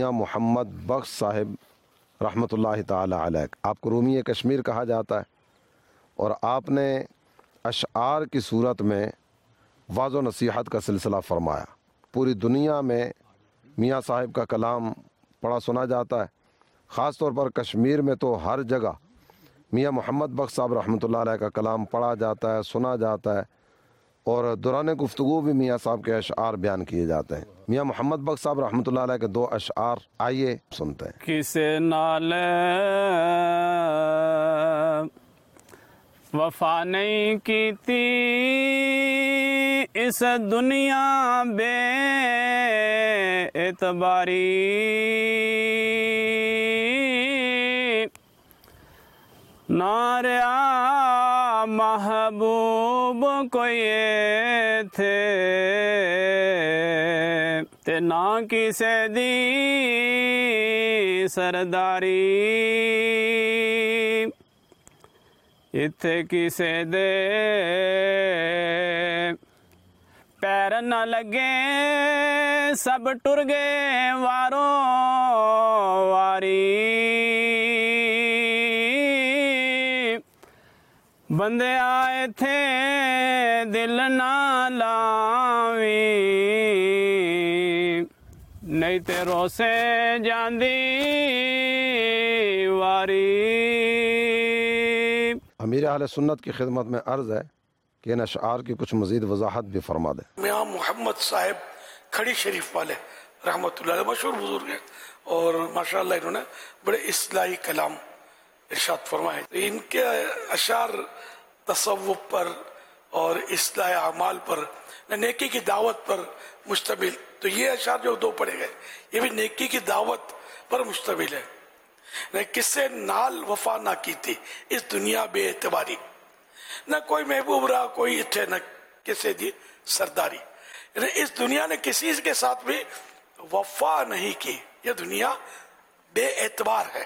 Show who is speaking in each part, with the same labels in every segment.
Speaker 1: میاں محمد بخش صاحب رحمۃ اللہ تعالی علیہ، آپ کو رومی کشمیر کہا جاتا ہے، اور آپ نے اشعار کی صورت میں واعظ و نصیحت کا سلسلہ فرمایا۔ پوری دنیا میں میاں صاحب کا کلام پڑھا سنا جاتا ہے، خاص طور پر کشمیر میں تو ہر جگہ میاں محمد بخش صاحب رحمۃ اللہ علیہ کا کلام پڑھا جاتا ہے، سنا جاتا ہے، اور دوران گفتگو بھی میاں صاحب کے اشعار بیان کیے جاتے ہیں۔ میاں محمد بخش صاحب رحمۃ اللہ علیہ کے دو اشعار آئیے سنتے ہیں۔
Speaker 2: کسے نال وفا نہیں کیتی اس دنیا بے اعتباری، ناریا محبوب کوئی تھے تے نہ کسے دی سرداری، اتھے کسے دے پیر نہ لگے سب ٹر گئے وارو واری، بندے آئے تھے دل نہ لاویں، نہیں تے روسے جاندی واری۔
Speaker 1: امیر اہل سنت کی خدمت میں عرض ہے کہ ان اشعار کی کچھ مزید وضاحت بھی فرما دیں۔
Speaker 3: میاں محمد صاحب کھڑی شریف والے رحمۃ اللہ علیہ مشہور بزرگ ہیں، اور ماشاءاللہ انہوں نے بڑے اصلاحی کلام ارشاد فرمائے۔ ان کے اشعار تصوف پر اور اصلاح اعمال پر، نیکی کی دعوت پر مشتمل، تو یہ اشعار جو دو پڑھے گئے یہ بھی نیکی کی دعوت پر مشتمل ہے۔ کسے نال وفا نہ کی تھی اس دنیا بے اعتباری، نہ کوئی محبوب رہا کوئی اتھے نہ کسے دی سرداری، یعنی اس دنیا نے کسی کے ساتھ بھی وفا نہیں کی، یہ دنیا بے اعتبار ہے،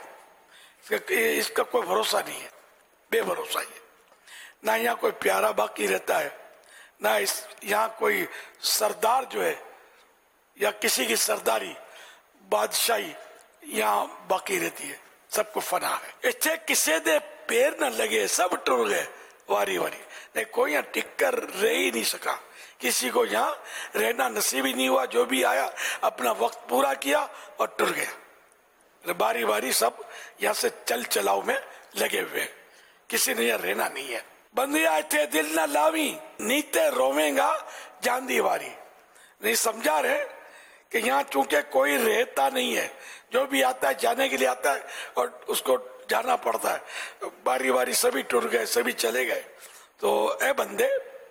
Speaker 3: اس کا کوئی بھروسہ نہیں ہے، بے بھروسہ ہے، نہ یہاں کوئی پیارا باقی رہتا ہے، نہ یہاں کوئی سردار جو ہے یا کسی کی سرداری بادشاہی یہاں باقی رہتی ہے، سب کو فنا ہے۔ اتھے کسے دے پیر نہ لگے سب ٹر گئے واری واری، نہیں کوئی یہاں ٹک کر رہ ہی نہیں سکا، کسی کو یہاں رہنا نصیب ہی نہیں ہوا، جو بھی آیا اپنا وقت پورا کیا اور ٹر گیا، باری باری سب یہاں سے چل چلاؤ میں لگے ہوئے، کسی نے یہاں رہنا نہیں ہے۔ بندے آئے تھے دل نہ لاویں نیتے روویں گا جاندی واری، نہیں سمجھا رہے کہ یہاں چونکہ کوئی رہتا نہیں ہے، جو بھی آتا ہے جانے کے لیے آتا ہے اور اس کو جانا پڑتا ہے، باری باری سبھی ٹر گئے سبھی چلے گئے۔ تو اے بندے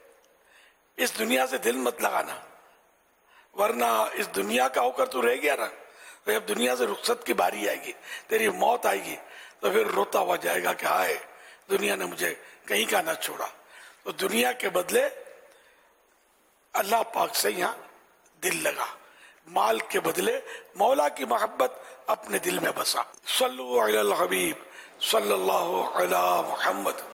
Speaker 3: اس دنیا سے دل مت لگانا، ورنہ اس دنیا کا ہو کر تو رہ گیا نا، جب دنیا سے رخصت کی باری آئے گی، تیری موت آئے گی، تو پھر روتا ہوا جائے گا کہ ہائے دنیا نے مجھے کہیں کا نہ چھوڑا۔ تو دنیا کے بدلے اللہ پاک سے یہاں دل لگا، مال کے بدلے مولا کی محبت اپنے دل میں بسا۔ صلو علی الحبیب صلی اللہ علی محمد۔